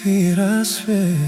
и рассвет.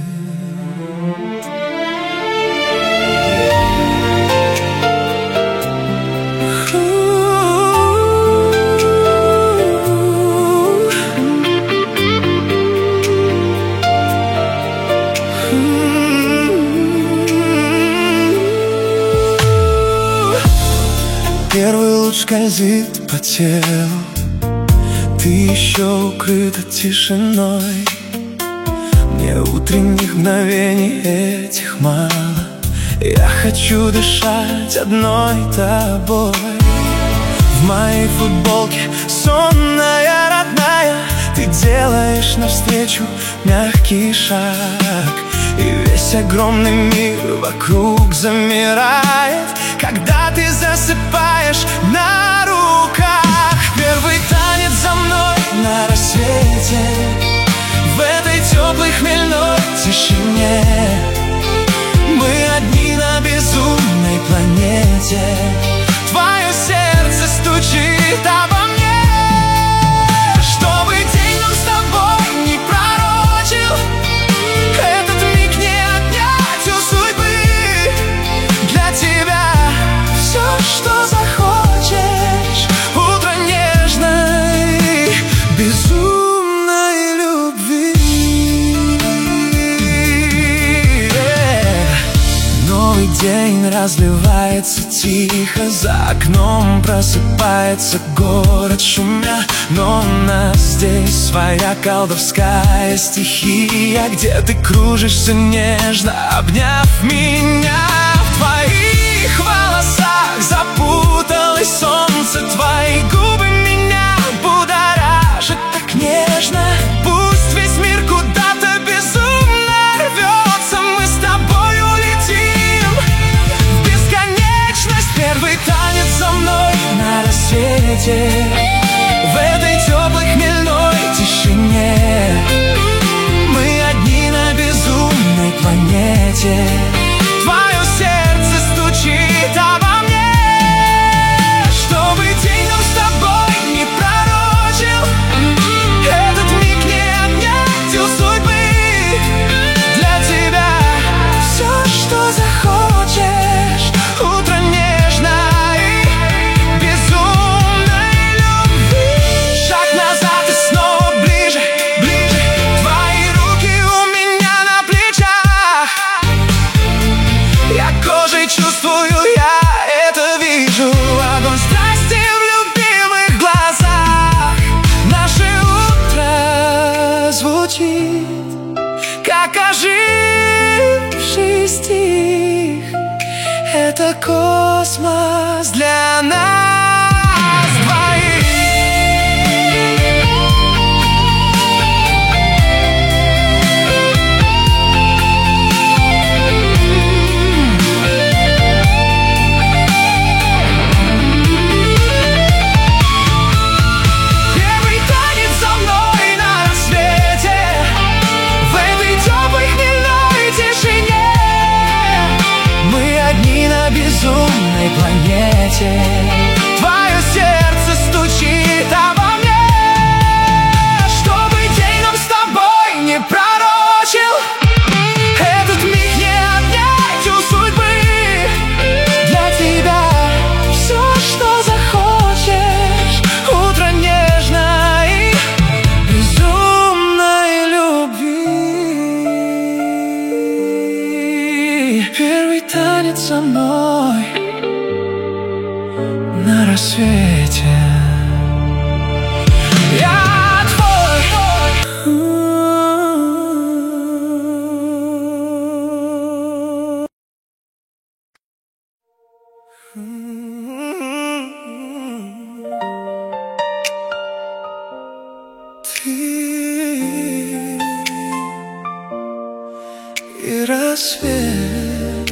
Первый луч скользит по телу, ты еще укрыта тишиной. Мне утренних мгновений этих мало, я хочу дышать одной тобой. В моей футболке сонная родная, ты делаешь навстречу мягкий шаг, и весь огромный мир вокруг замирает, когда ты засыпаешь на руках. Первый танец за мной на рассвете, в этой теплой хмельной тишине. Мы одни на безумной планете, твое сердце стучит обо мне. Чтобы день нам с тобой не пророчил, этот миг не отнять у судьбы. Для тебя все, что захочешь, утро нежной, безумной любви. Новый день разливается тихо, за окном просыпается город шумя. Но у нас здесь своя колдовская стихия, где ты кружишься нежно, обняв меня. В твоих волосах запуталось солнце, твои губы меня будоражат так нежно. Пусть весь мир куда-то безумно рвется, мы с тобой улетим в бесконечность. Первый танец за мной на рассвете, в этой теплой хмельной тишине. Мы одни на безумной планете, твое сердце стучит обо мне. Чтобы день нам с тобой не пророчил, этот миг не отнять у судьбы. Для тебя все, что захочешь, утро нежной, безумной любви. Шаг назад и снова ближе, ближе, твои руки у меня на плечах. Я кожей чувствую, я это вижу, огонь страсти в любимых глазах. Наше утро звучит, как оживший стих. Это космос для нас двоих. Первый танец за мной на рассвете, в этой теплой хмельной тишине. Мы одни на безумной планете, твое сердце стучит обо мне. Чтобы день нам с тобой не пророчил, этот миг не отнять у судьбы. Для тебя все, что захочешь, утро нежной, безумной любви. Первый танец со мной на рассвете. Я твой. Ты и рассвет.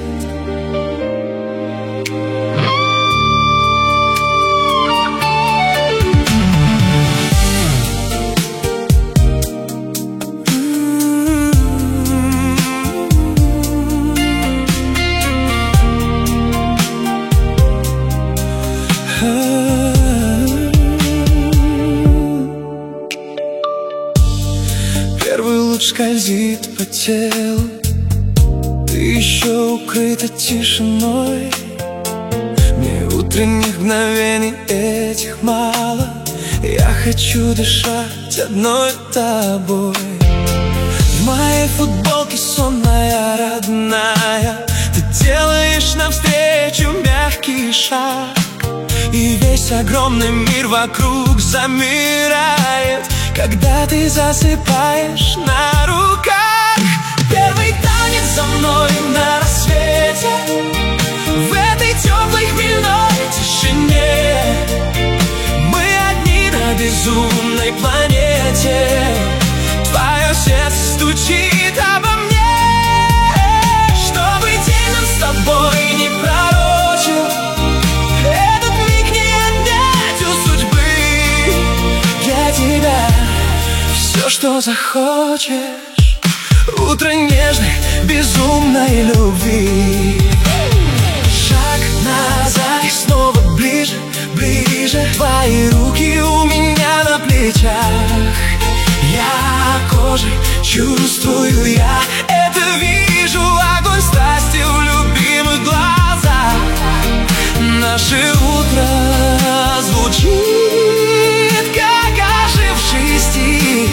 луч скользит по телу, ты еще укрыта тишиной. Мне утренних мгновений этих мало, я хочу дышать одной тобой. В моей футболке сонная родная, ты делаешь навстречу мягкий шаг, и весь огромный мир вокруг замирает, когда ты засыпаешь на руках. Первый танец за мной на рассвете, в этой теплой хмельной тишине. Мы одни на безумной планете, твое сердце стучит обо мне. Чтобы день нам с тобой не пророчил, этот миг не отнять у судьбы. Для тебя все, что захочешь, утро нежной, безумной любви. Шаг назад и снова ближе, ближе. Твои руки у меня на плечах, я кожей чувствую, я это вижу. Огонь страсти в любимых глазах. Наше утро звучит, как оживший стих.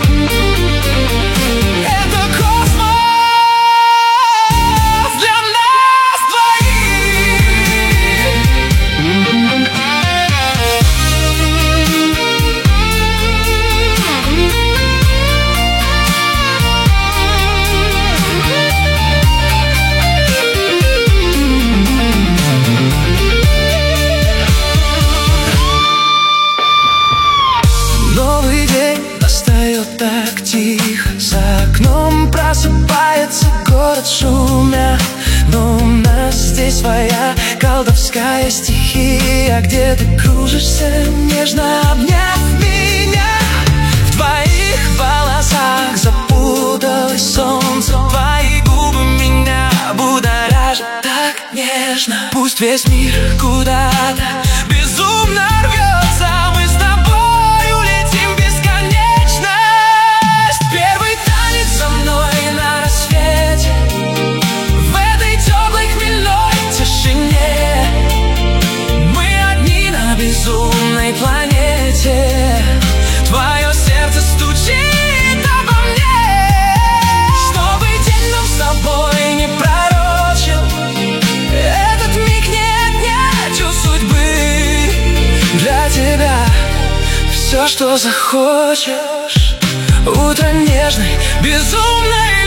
Это космос для нас Новый день настает так тихо, за окном просыпается город шумя. Но у нас здесь своя колдовская стихия, где ты кружишься, нежно обняв меня. В твоих волосах запуталось солнце, твои губы меня будоражат так нежно. Пусть весь мир куда-то безумно рвется, мы с тобой улетим в бесконечность. Первый танец за мной на рассвете, в этой теплой хмельной тишине. Мы одни на безумной планете, твое сердце стучит обо мне. Чтобы день нам с тобой не пророчил, этот миг не отнять у судьбы. Для тебя все, что захочешь, утро нежной, безумной